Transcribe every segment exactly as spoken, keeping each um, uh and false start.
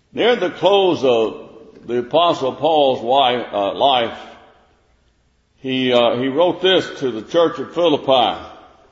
Near the close of the Apostle Paul's wife, uh, life, he, uh, he wrote this to the church of Philippi.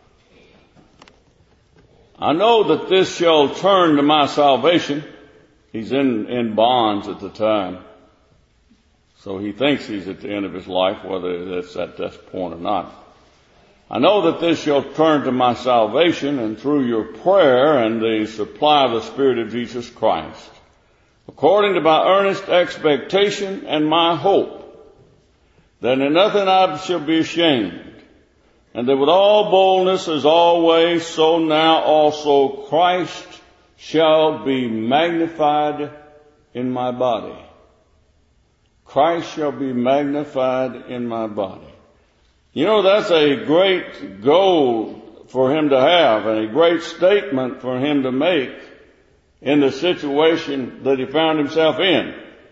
I know that this shall turn to my salvation. He's in, in bonds at the time. So he thinks he's at the end of his life, whether that's at this point or not. I know that this shall turn to my salvation, and through your prayer and the supply of the Spirit of Jesus Christ, according to my earnest expectation and my hope, that in nothing I shall be ashamed, and that with all boldness as always, so now also Christ shall be magnified in my body. Christ shall be magnified in my body. You know, that's a great goal for him to have, and a great statement for him to make in the situation that he found himself in.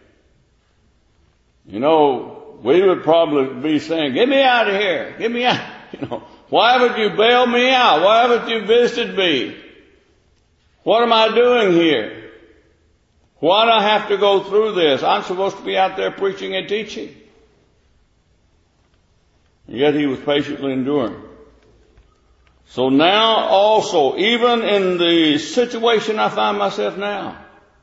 You know, we would probably be saying, get me out of here, get me out. You know, why haven't you bailed me out? Why haven't you visited me? What am I doing here? Why do I have to go through this? I'm supposed to be out there preaching and teaching. And yet he was patiently enduring. So now also, even in the situation I find myself now,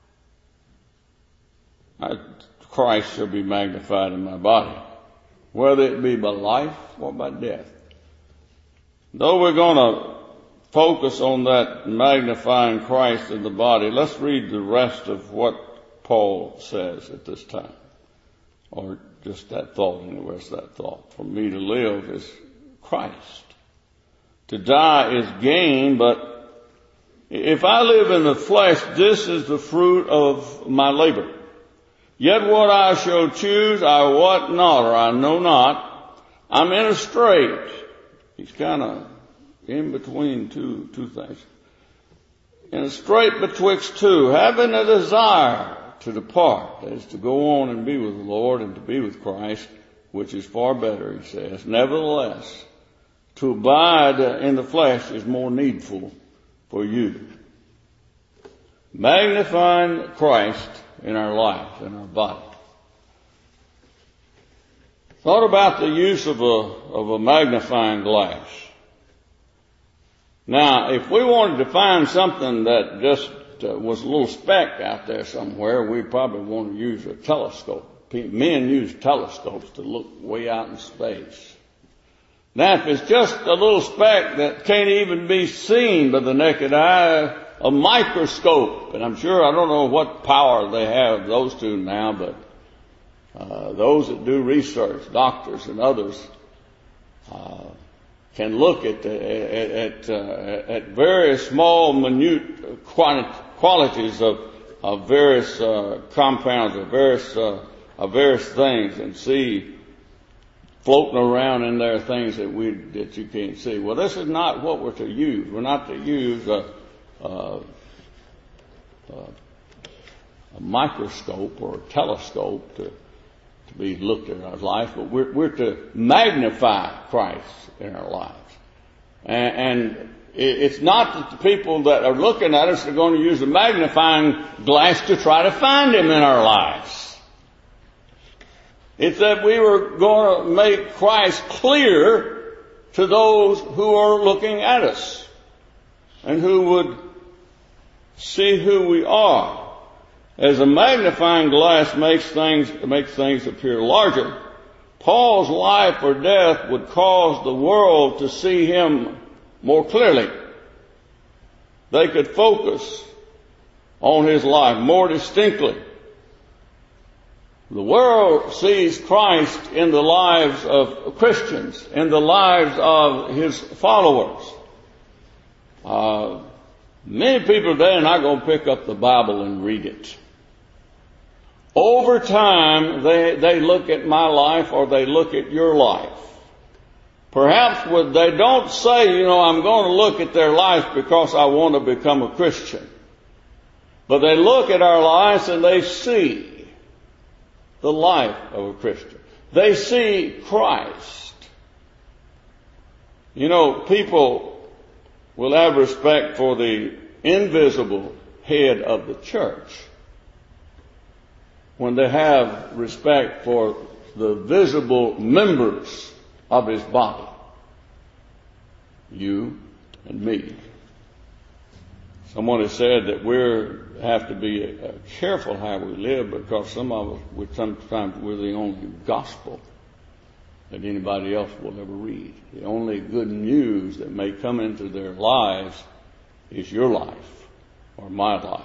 I, Christ shall be magnified in my body, whether it be by life or by death. Though we're going to focus on that magnifying Christ in the body, let's read the rest of what Paul says at this time. Or just that thought, and the rest of that thought. For me to live is Christ. To die is gain, but if I live in the flesh, this is the fruit of my labor. Yet what I shall choose, I wot not, or I know not. I'm in a strait. He's kind of in between two, two things. In a strait betwixt two, having a desire to depart, that is to go on and be with the Lord and to be with Christ, which is far better, he says. Nevertheless, to abide in the flesh is more needful for you. Magnifying Christ in our life, in our body. Thought about the use of a, of a magnifying glass. Now, if we wanted to find something that just uh, was a little speck out there somewhere, we'd probably want to use a telescope. Men use telescopes to look way out in space. Now, if it's just a little speck that can't even be seen by the naked eye, a microscope, and I'm sure, I don't know what power they have, those two now, but uh, those that do research, doctors and others, uh, can look at the, at at, uh, at various small, minute qualities of of various uh, compounds, of various uh, of various things, and see floating around in there things that we that you can't see. Well, this is not what we're to use. We're not to use a, a, a, a microscope or a telescope to to be looked at in our life, but we're, we're to magnify Christ in our lives. And, and it's not that the people that are looking at us are going to use a magnifying glass to try to find Him in our lives. It's that we were going to make Christ clear to those who are looking at us and who would see who we are. As a magnifying glass makes things, makes things appear larger, Paul's life or death would cause the world to see him more clearly. They could focus on his life more distinctly. The world sees Christ in the lives of Christians, in the lives of his followers. Uh, many people today are not going to pick up the Bible and read it. Over time, they, they look at my life or they look at your life. Perhaps what they don't say, you know, I'm going to look at their life because I want to become a Christian. But they look at our lives and they see the life of a Christian. They see Christ. You know, people will have respect for the invisible head of the church. when they have respect for the visible members of his body, you and me. Someone has said that we have to be uh, careful how we live, because some of us, we sometimes we're the only gospel that anybody else will ever read. The only good news that may come into their lives is your life or my life.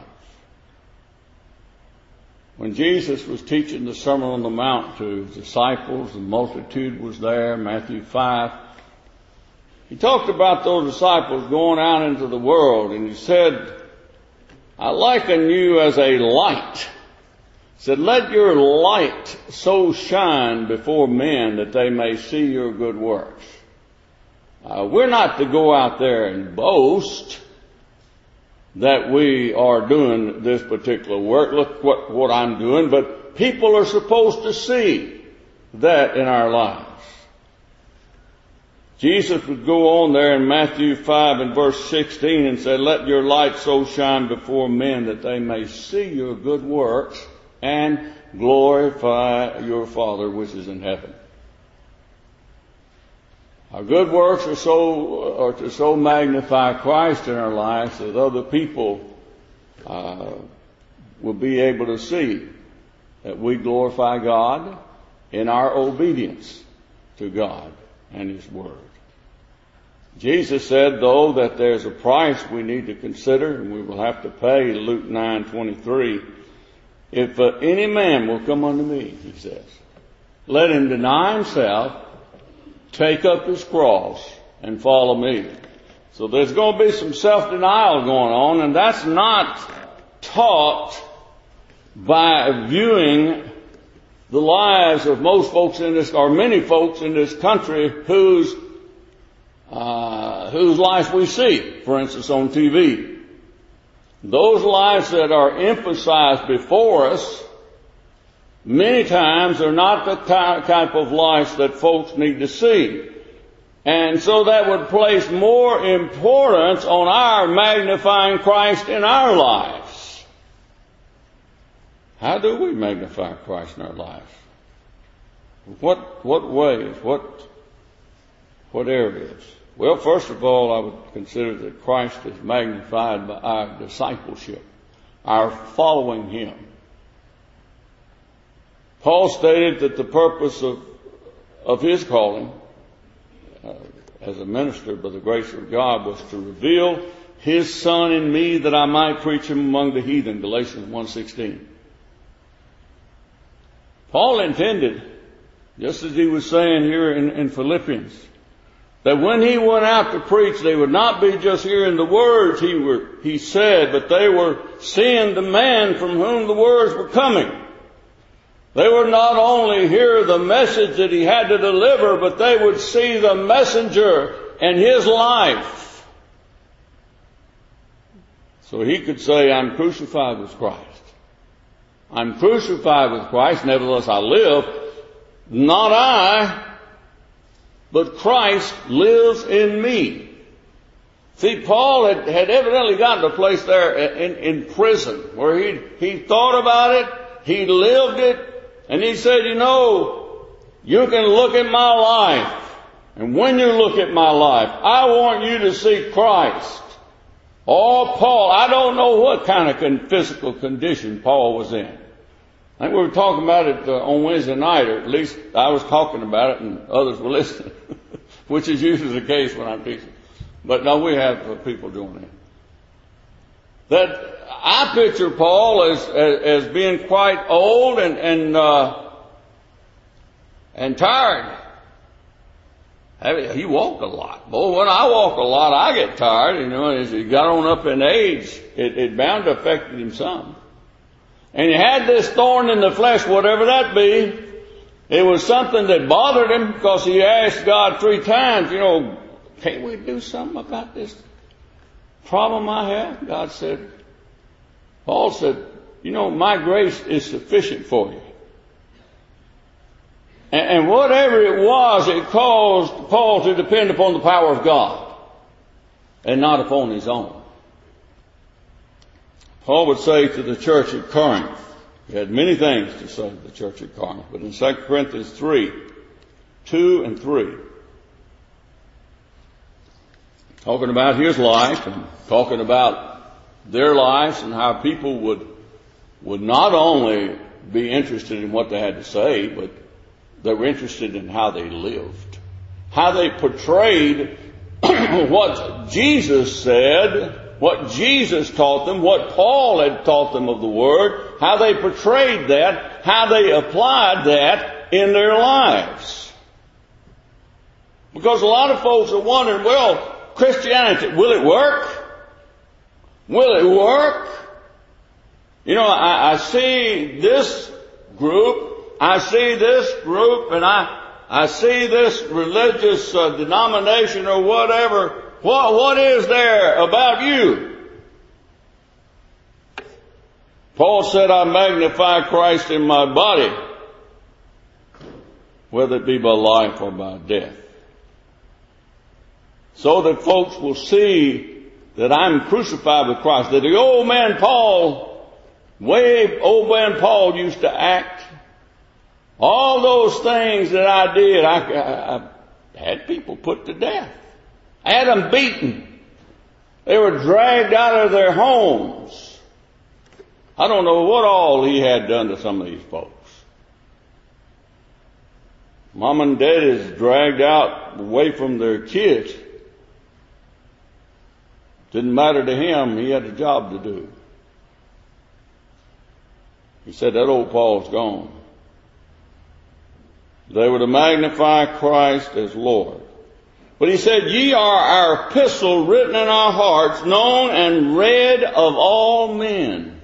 When Jesus was teaching the Sermon on the Mount to his disciples, the multitude was there, Matthew five. He talked about those disciples going out into the world, and he said, I liken you as a light. He said, let your light so shine before men that they may see your good works. Uh, we're not to go out there and boast that we are doing this particular work. Look what, what I'm doing. But people are supposed to see that in our lives. Jesus would go on there in Matthew five and verse sixteen and say, let your light so shine before men that they may see your good works and glorify your Father which is in heaven. Our good works are so are to so magnify Christ in our lives that other people uh, will be able to see that we glorify God in our obedience to God and His Word. Jesus said, though, that there's a price we need to consider and we will have to pay. Luke nine twenty-three. If uh, any man will come unto me, he says, let him deny himself, take up his cross, and follow me. So there's going to be some self-denial going on, and that's not taught by viewing the lives of most folks in this, or many folks in this country whose uh, whose lives we see, for instance, on T V. Those lives that are emphasized before us many times are not the type of lives that folks need to see. And so that would place more importance on our magnifying Christ in our lives. How do we magnify Christ in our lives? What, what ways? What, what areas? Well, first of all, I would consider that Christ is magnified by our discipleship, our following Him. Paul stated that the purpose of, of his calling uh, as a minister by the grace of God was to reveal His Son in me that I might preach Him among the heathen, Galatians one sixteen. Paul intended, just as he was saying here in, in Philippians, that when he went out to preach, they would not be just hearing the words he, were, he said, but they were seeing the man from whom the words were coming. They would not only hear the message that he had to deliver, but they would see the messenger and his life. So he could say, I'm crucified with Christ. I'm crucified with Christ, nevertheless I live. Not I, but Christ lives in me. See, Paul had, had evidently gotten to a place there in, in prison where he he thought about it, he lived it, and he said, you know, you can look at my life, and when you look at my life, I want you to see Christ. Oh, Paul, I don't know what kind of con- physical condition Paul was in. I think we were talking about it uh, on Wednesday night, or at least I was talking about it and others were listening, which is usually the case when I'm teaching. But no, we have uh, people doing it. That I picture Paul as as, as being quite old and and uh, and tired. I mean, he walked a lot. Boy, when I walk a lot, I get tired. You know, as he got on up in age, it, it bound to affect him some. And he had this thorn in the flesh, whatever that be. It was something that bothered him because he asked God three times, you know, can't we do something about this problem I have? God said, Paul said, you know, my grace is sufficient for you. And, and whatever it was, it caused Paul to depend upon the power of God and not upon his own. Paul would say to the church at Corinth, He had many things to say to the church at Corinth, but in Second Corinthians three, two and three, talking about his life and talking about their lives and how people would would not only be interested in what they had to say, but they were interested in how they lived, how they portrayed what Jesus said, what Jesus taught them, what Paul had taught them of the Word, how they portrayed that, how they applied that in their lives. Because a lot of folks are wondering, well, Christianity, will it work? Will it work? You know, I, I see this group, I see this group, and I, I see this religious uh, denomination or whatever. What, what is there about you? Paul said, I magnify Christ in my body, whether it be by life or by death. So that folks will see that I'm crucified with Christ. That the old man Paul, way old man Paul used to act. All those things that I did, I, I, I had people put to death. I had them beaten. They were dragged out of their homes. I don't know what all he had done to some of these folks. Mom and dad is dragged out away from their kids. Didn't matter to him. He had a job to do. He said, that old Paul's gone. They were to magnify Christ as Lord. But he said, ye are our epistle written in our hearts, known and read of all men.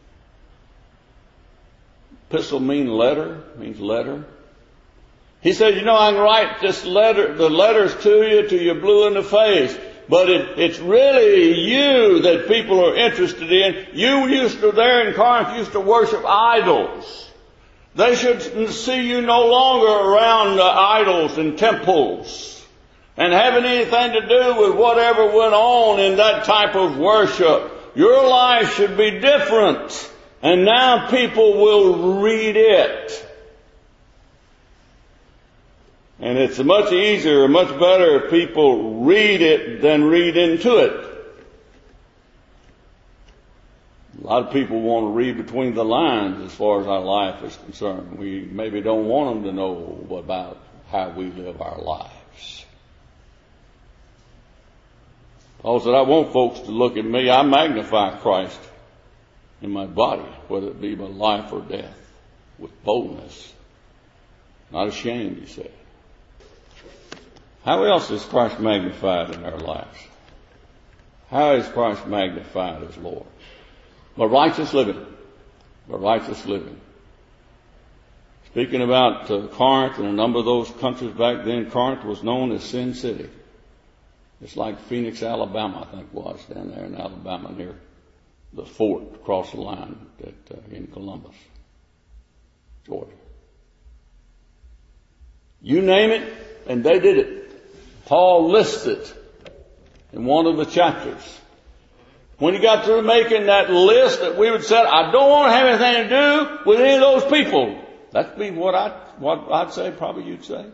Epistle means letter, means letter. He said, you know, I can write this letter, the letters to you till you're blue in the face. But it, it's really you that people are interested in. You used to, there in Corinth, used to worship idols. They should see you no longer around uh, idols and temples and having anything to do with whatever went on in that type of worship. Your life should be different. And now people will read it. And it's much easier, much better if people read it than read into it. A lot of people want to read between the lines as far as our life is concerned. We maybe don't want them to know about how we live our lives. Paul said, I want folks to look at me. I magnify Christ in my body, whether it be by life or death, with boldness. Not ashamed, he said. How else is Christ magnified in our lives? How is Christ magnified as Lord? By righteous living. By righteous living. Speaking about uh, Corinth and a number of those countries back then, Corinth was known as Sin City. It's like Phoenix, Alabama, I think was, down there in Alabama near the fort across the line at, uh, in Columbus, Georgia. You name it, and they did it. Paul lists it in one of the chapters. When he got through making that list that we would say, I don't want to have anything to do with any of those people. That'd be what, I, what I'd say, probably you'd say.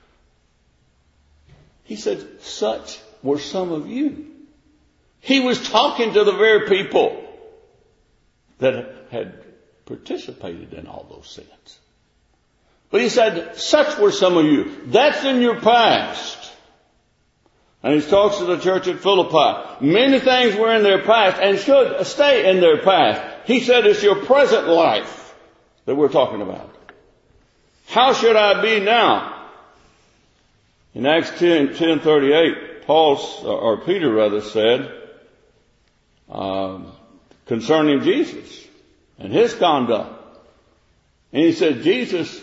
He said, such were some of you. He was talking to the very people that had participated in all those sins. But he said, such were some of you. That's in your past. And he talks to the church at Philippi. Many things were in their past and should stay in their past. He said it's your present life that we're talking about. How should I be now? In Acts ten, ten thirty-eight, Paul, or Peter rather, said, um, concerning Jesus and his conduct. And he said, Jesus,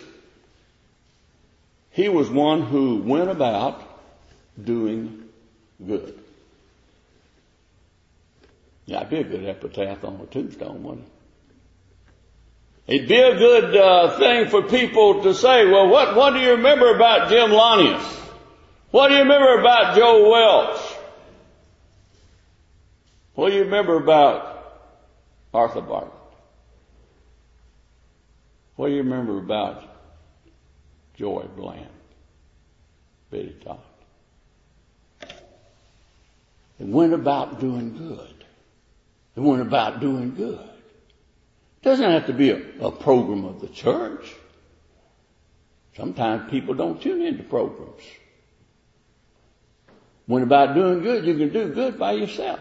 he was one who went about doing good. Yeah, it'd be a good epitaph on a tombstone, wouldn't it? It'd be a good uh, thing for people to say, well, what, what do you remember about Jim Lanius? What do you remember about Joe Welch? What do you remember about Arthur Bartlett? What do you remember about Joy Bland, Betty Todd? It went about doing good. It went about doing good. It doesn't have to be a, a program of the church. Sometimes people don't tune into programs. When about doing good, you can do good by yourself.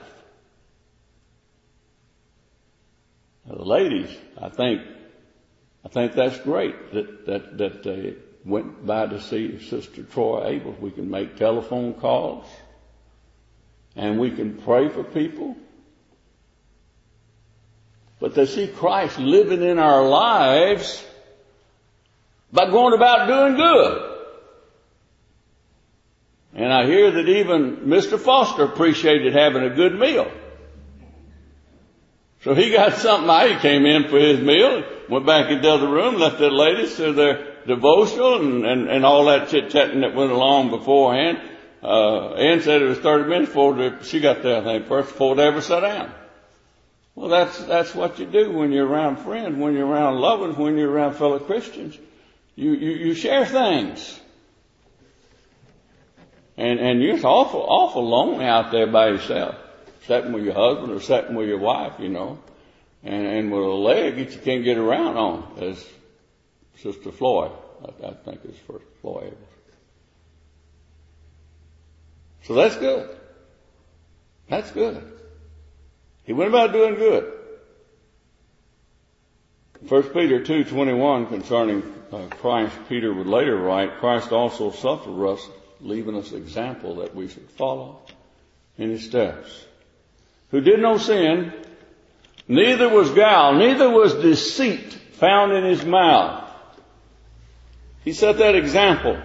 Now, the ladies, I think, I think that's great that that that they went by to see Sister Troy Abel. We can make telephone calls, and we can pray for people. But they see Christ living in our lives by going about doing good. And I hear that even Mister Foster appreciated having a good meal. So he got something out. He came in for his meal, went back into the other room, left the ladies to their devotional and, and, and all that chit-chatting that went along beforehand. Uh, Ann said it was thirty minutes before the, she got there, I think, first before they ever sat down. Well, that's, that's what you do when you're around friends, when you're around loved ones, when you're around fellow Christians. You, you, you share things. And, and you're awful, awful lonely out there by yourself. Sitting with your husband or sitting with your wife, you know. And, and with a leg that you can't get around on, as Sister Floyd, I, I think it's First Floyd. So that's good. That's good. He went about doing good. First Peter two twenty-one concerning uh, Christ, Peter would later write, Christ also suffered us, leaving us example that we should follow in his steps. Who did no sin, neither was guile, neither was deceit found in his mouth. He set that example.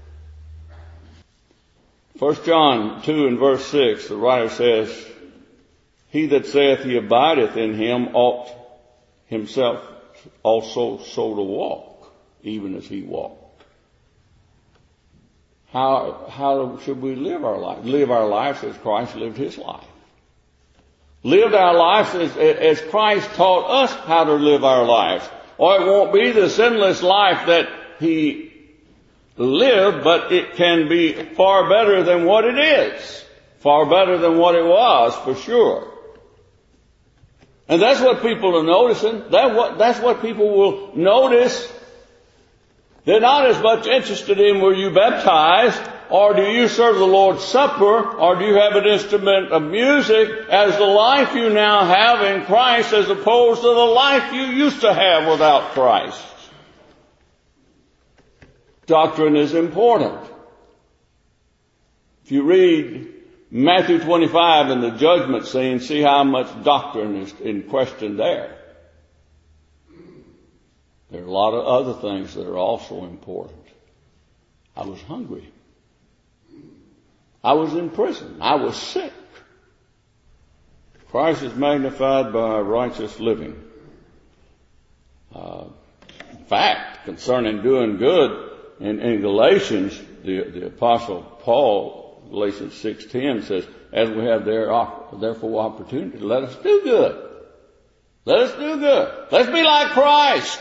First John two and verse six, the writer says, he that saith he abideth in him ought himself also so to walk, even as he walked. How, how should we live our life? Live our lives as Christ lived his life. Live our lives as, as Christ taught us how to live our lives. Or it won't be the sinless life that he lived, but it can be far better than what it is. Far better than what it was, for sure. And that's what people are noticing. That what, that's what people will notice. They're not as much interested in were you baptized, or do you serve the Lord's Supper, or do you have an instrument of music, as the life you now have in Christ as opposed to the life you used to have without Christ. Doctrine is important. If you read Matthew twenty-five in the judgment scene, see how much doctrine is in question there. There are a lot of other things that are also important. I was hungry. I was in prison. I was sick. Christ is magnified by righteous living. Uh, in fact, concerning doing good, in, in Galatians, the, the Apostle Paul, Galatians six ten says, as we have there, therefore opportunity, let us do good. Let us do good. Let's be like Christ.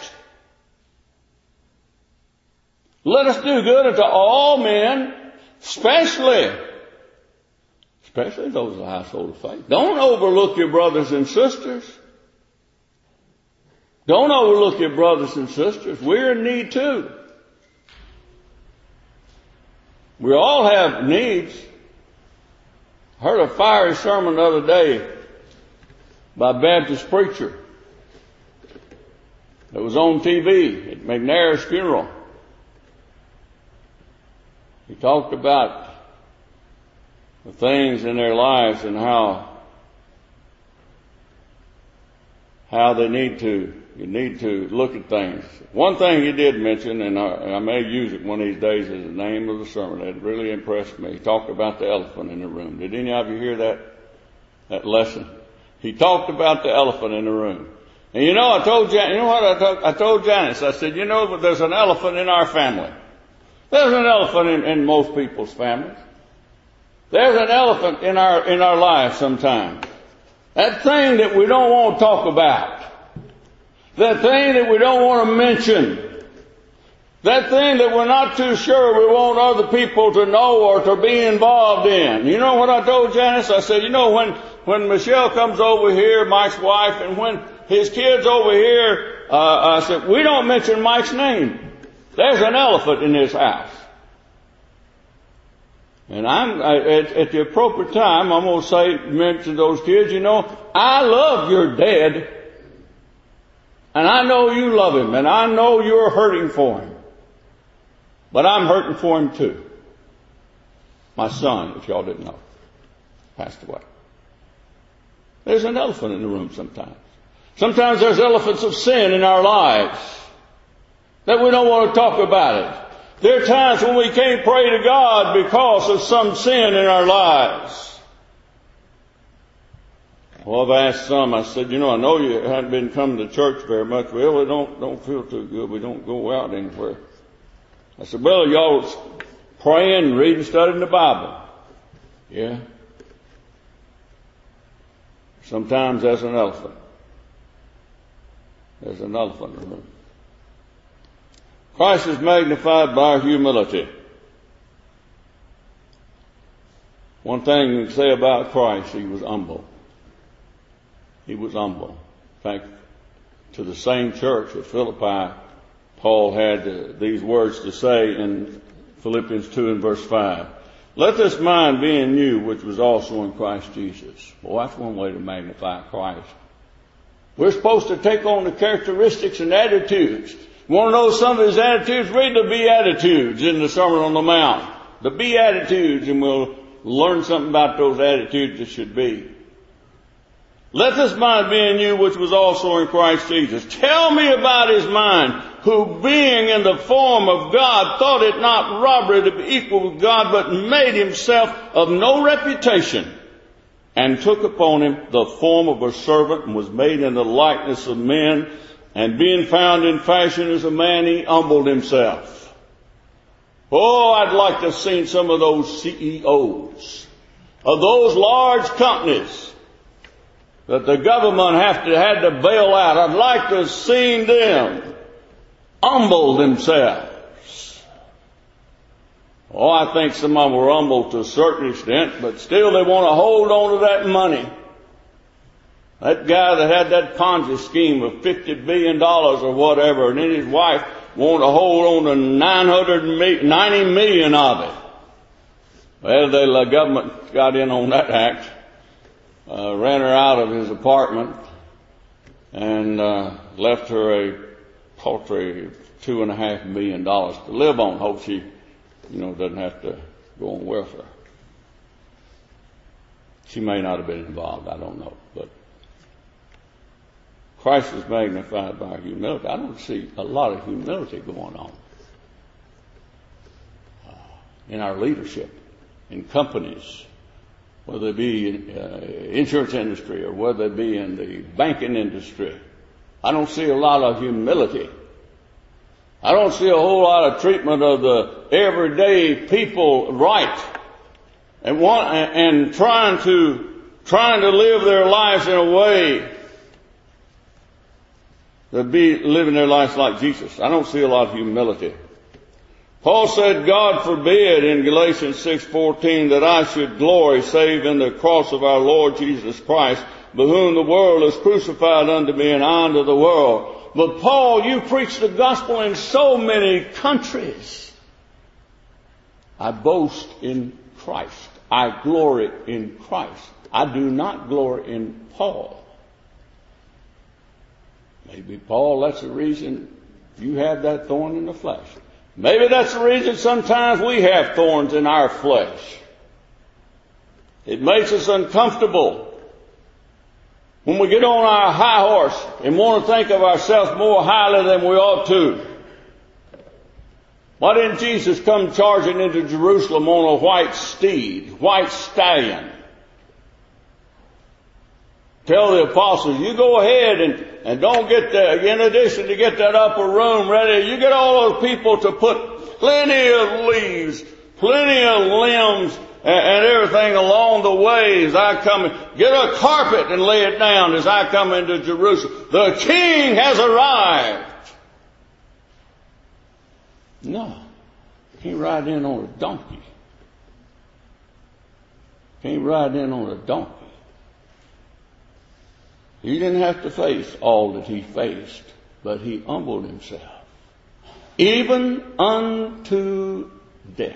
Let us do good unto all men, especially, especially those of the household of faith. Don't overlook your brothers and sisters. Don't overlook your brothers and sisters. We're in need too. We all have needs. I heard a fiery sermon the other day by a Baptist preacher that was on T V at McNair's funeral. He talked about the things in their lives and how how they need to you need to look at things. One thing he did mention, and I, and I may use it one of these days as the name of the sermon, that really impressed me. He talked about the elephant in the room. Did any of you hear that that lesson? He talked about the elephant in the room. And you know, I told Jan, you know what I told, I told Janice? I said, you know, but there's an elephant in our family. There's an elephant in, in most people's families. There's an elephant in our in our lives sometimes. That thing that we don't want to talk about. That thing that we don't want to mention. That thing that we're not too sure we want other people to know or to be involved in. You know what I told Janice? I said, you know, when, when Michelle comes over here, Mike's wife, and when his kids over here, uh, I said, we don't mention Mike's name. There's an elephant in this house. And I'm, I, at, at the appropriate time, I'm going to say, mention those kids, you know, I love your dad. And I know you love him, and I know you're hurting for him. But I'm hurting for him too. My son, if y'all didn't know, passed away. There's an elephant in the room sometimes. Sometimes there's elephants of sin in our lives that we don't want to talk about it. There are times when we can't pray to God because of some sin in our lives. Well, I've asked some, I said, you know, I know you haven't been coming to church very much. Well, we don't, don't feel too good. We don't go out anywhere. I said, well, y'all praying, reading, studying the Bible. Yeah. Sometimes there's an elephant. There's an elephant in the room. Christ is magnified by our humility. One thing you can say about Christ, he was humble. He was humble. In fact, to the same church at Philippi, Paul had uh, these words to say in Philippians two and verse five. Let this mind be in you, which was also in Christ Jesus. Well, that's one way to magnify Christ. We're supposed to take on the characteristics and attitudes. You want to know some of his attitudes? Read the Beatitudes in the Sermon on the Mount. The Beatitudes, and we'll learn something about those attitudes that should be. Let this mind be in you, which was also in Christ Jesus. Tell me about his mind, who being in the form of God, thought it not robbery to be equal with God, but made himself of no reputation, and took upon him the form of a servant, and was made in the likeness of men, and being found in fashion as a man, he humbled himself. Oh, I'd like to have seen some of those C E Os of those large companies that the government have to, had to bail out. I'd like to have seen them humble themselves. Oh, I think some of them were humble to a certain extent, but still they want to hold on to that money. That guy that had that Ponzi scheme of fifty billion dollars or whatever, and then his wife wanted to hold on to nine hundred ninety million of it. Well, the government got in on that act. Uh, ran her out of his apartment and uh, left her a paltry two and a half million dollars to live on. Hope she, you know, doesn't have to go on welfare. She may not have been involved, I don't know. But Christ is magnified by humility. I don't see a lot of humility going on uh, in our leadership, in companies, whether it be in uh, insurance industry or whether it be in the banking industry. I don't see a lot of humility. I don't see a whole lot of treatment of the everyday people right, and want, and trying to trying to live their lives in a way that be living their lives like Jesus. I don't see a lot of humility. Paul said, God forbid in Galatians six fourteen that I should glory save in the cross of our Lord Jesus Christ, by whom the world is crucified unto me and I unto the world. But Paul, you preach the gospel in so many countries. I boast in Christ. I glory in Christ. I do not glory in Paul. Maybe, Paul, that's the reason you have that thorn in the flesh. Maybe that's the reason sometimes we have thorns in our flesh. It makes us uncomfortable when we get on our high horse and want to think of ourselves more highly than we ought to. Why didn't Jesus come charging into Jerusalem on a white steed, white stallion? Tell the apostles, you go ahead and, and don't get the, in addition to get that upper room ready, you get all those people to put plenty of leaves, plenty of limbs, and, and everything along the way as I come in. Get a carpet and lay it down as I come into Jerusalem. The King has arrived. No. Can't ride in on a donkey. Can't ride in on a donkey. He didn't have to face all that he faced, but he humbled himself, even unto death.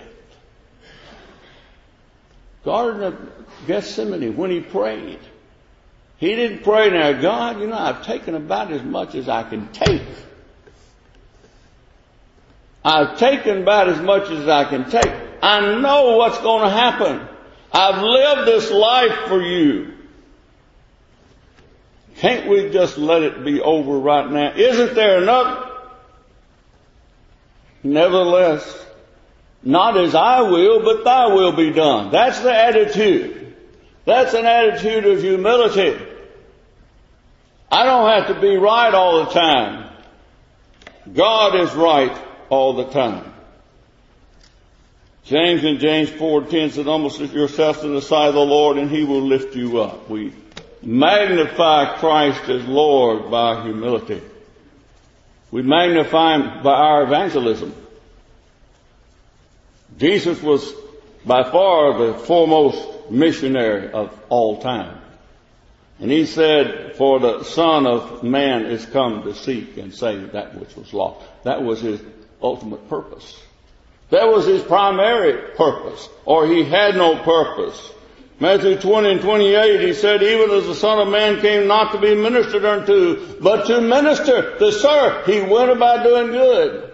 Garden of Gethsemane, when he prayed, he didn't pray, now, God, you know, I've taken about as much as I can take. I've taken about as much as I can take. I know what's going to happen. I've lived this life for you. Can't we just let it be over right now? Isn't there enough? Nevertheless, not as I will, but thy will be done. That's the attitude. That's an attitude of humility. I don't have to be right all the time. God is right all the time. James in James four ten said, humble yourselves in the sight of the Lord, and he will lift you up. We magnify Christ as Lord by humility. We magnify him by our evangelism. Jesus was by far the foremost missionary of all time. And he said, for the Son of Man is come to seek and save that which was lost. That was his ultimate purpose. That was his primary purpose, or he had no purpose. Matthew twenty and twenty-eight, he said, even as the Son of Man came not to be ministered unto, but to minister, to serve. He went about doing good.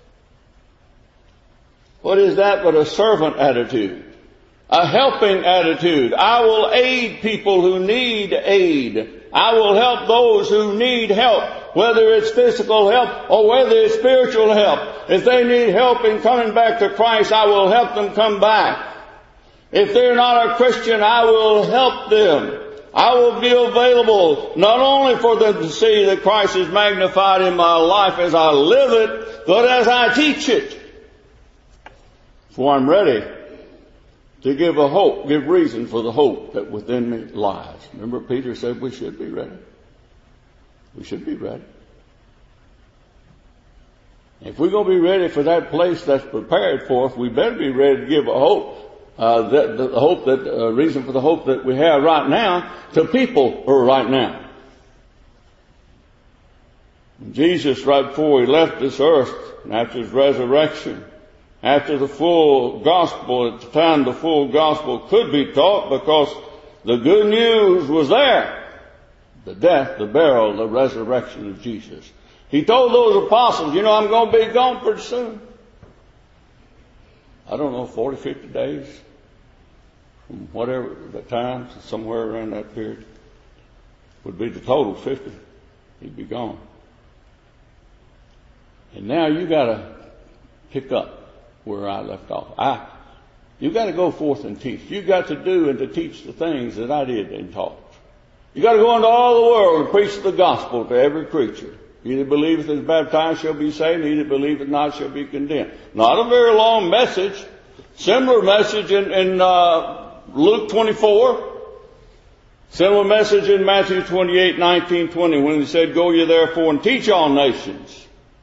What is that but a servant attitude? A helping attitude. I will aid people who need aid. I will help those who need help, whether it's physical help or whether it's spiritual help. If they need help in coming back to Christ, I will help them come back. If they're not a Christian, I will help them. I will be available not only for them to see that Christ is magnified in my life as I live it, but as I teach it. For I'm ready to give a hope, give reason for the hope that within me lies. Remember, Peter said we should be ready. We should be ready. If we're going to be ready for that place that's prepared for us, we better be ready to give a hope. Uh, that, the hope that, uh, reason for the hope that we have right now to people who are right now. Jesus, right before he left this earth, and after his resurrection, after the full gospel, at the time the full gospel could be taught because the good news was there. The death, the burial, the resurrection of Jesus. He told those apostles, you know, I'm going to be gone pretty soon. I don't know, forty, fifty days. From whatever the time, somewhere around that period. Would be the total fifty. He'd be gone. And now you gotta pick up where I left off. I, you got to go forth and teach. You got to do and to teach the things that I did and taught. You got to go into all the world and preach the gospel to every creature. He that believeth and is baptized shall be saved, and he that believeth not shall be condemned. Not a very long message. Similar message in, in uh, Luke twenty-four. Similar message in Matthew twenty-eight, nineteen, twenty, when he said, go ye therefore and teach all nations.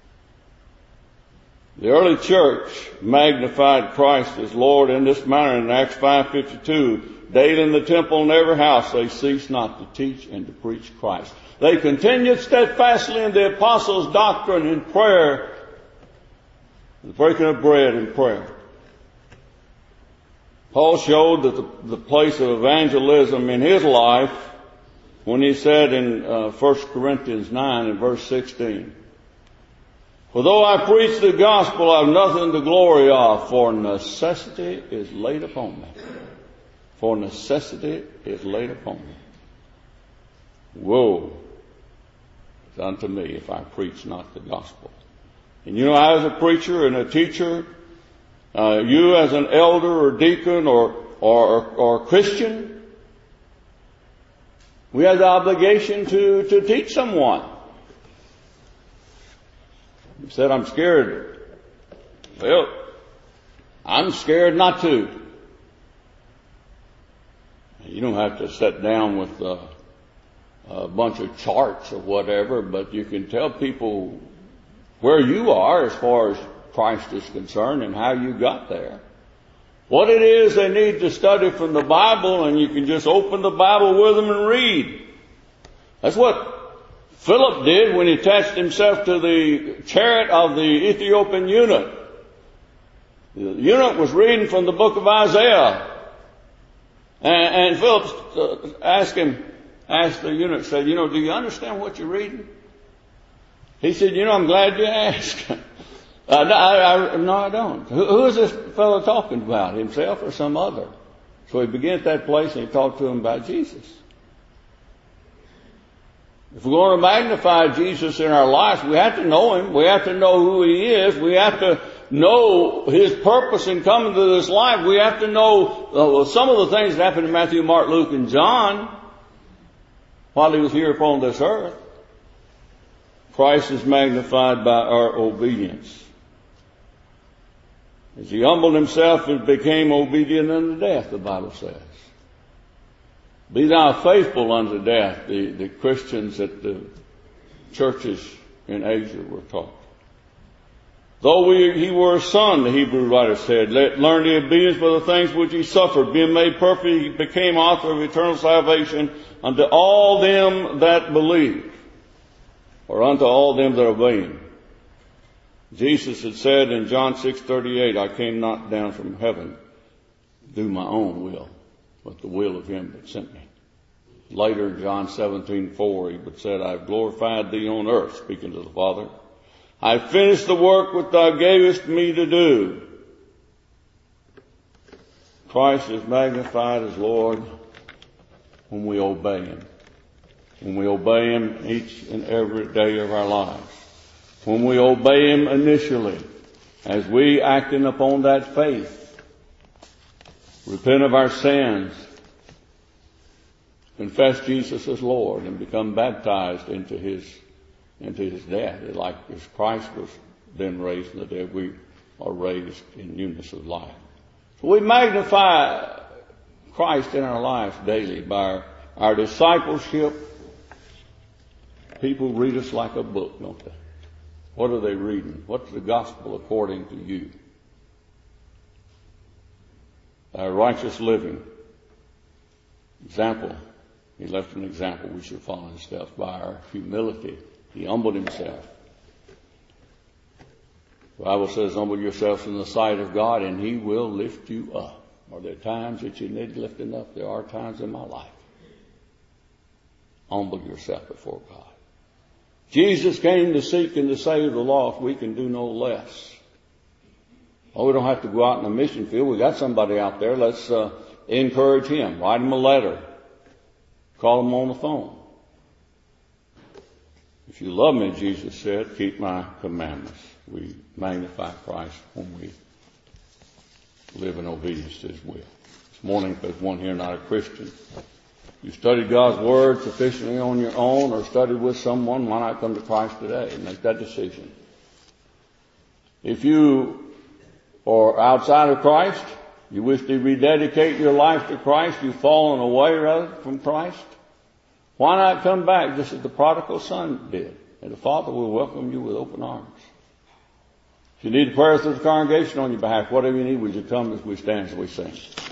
The early church magnified Christ as Lord in this manner in Acts five fifty-two. Daily in the temple and every house they ceased not to teach and to preach Christ. They continued steadfastly in the apostles' doctrine in prayer, the breaking of bread in prayer. Paul showed that the, the place of evangelism in his life when he said in uh, First Corinthians nine and verse sixteen, for though I preach the gospel, I have nothing to glory of, for necessity is laid upon me. For necessity is laid upon me. Woe is unto me if I preach not the gospel. And you know, as a preacher and a teacher, uh, you as an elder or deacon or, or, or Christian, we have the obligation to, to teach someone. You said, I'm scared. Well, I'm scared not to. You don't have to sit down with uh, a bunch of charts or whatever, but you can tell people where you are as far as Christ is concerned and how you got there. What it is they need to study from the Bible, and you can just open the Bible with them and read. That's what Philip did when he attached himself to the chariot of the Ethiopian eunuch. The eunuch was reading from the book of Isaiah. And, and Philip asked him, asked the eunuch, said, you know, do you understand what you're reading? He said, you know, I'm glad you asked. uh, no, I, I, no, I don't. Who, who is this fellow talking about, himself or some other? So he began at that place and he talked to him about Jesus. If we're going to magnify Jesus in our lives, we have to know Him. We have to know who He is. We have to know His purpose in coming to this life. We have to know uh, some of the things that happened in Matthew, Mark, Luke, and John while He was here upon this earth. Christ is magnified by our obedience. As He humbled Himself and became obedient unto death, the Bible says. Be thou faithful unto death, the, the Christians at the churches in Asia were taught. Though we, he were a son, the Hebrew writer said, let learn the obedience by the things which he suffered. Being made perfect, he became author of eternal salvation unto all them that believe, or unto all them that obey him. Jesus had said in John six thirty-eight, I came not down from heaven to do my own will, but the will of him that sent me. Later in John seventeen four, he would said, I have glorified thee on earth, speaking to the Father. I have finished the work which thou gavest me to do. Christ is magnified as Lord when we obey him. When we obey him each and every day of our lives. When we obey him initially, as we acting upon that faith, repent of our sins, confess Jesus as Lord, and become baptized into his into his death. Like as Christ was then raised in the dead, we are raised in newness of life. So we magnify Christ in our lives daily by our, our discipleship. People read us like a book, don't they? What are they reading? What's the gospel according to you? Our righteous living. Example. He left an example we should follow his steps by our humility. He humbled himself. The Bible says, humble yourselves in the sight of God and he will lift you up. Are there times that you need lifting up? There are times in my life. Humble yourself before God. Jesus came to seek and to save the lost. We can do no less. Oh, we don't have to go out in the mission field. We got somebody out there. Let's uh, encourage him. Write him a letter. Call him on the phone. If you love me, Jesus said, keep my commandments. We magnify Christ when we live in obedience to his will. This morning, if there's one here not a Christian, you studied God's Word sufficiently on your own or studied with someone, why not come to Christ today and make that decision? If you are outside of Christ, you wish to rededicate your life to Christ, you've fallen away rather from Christ, why not come back just as the prodigal son did? And the Father will welcome you with open arms. If you need prayers of the congregation on your behalf, whatever you need, would you come as we stand as we sing?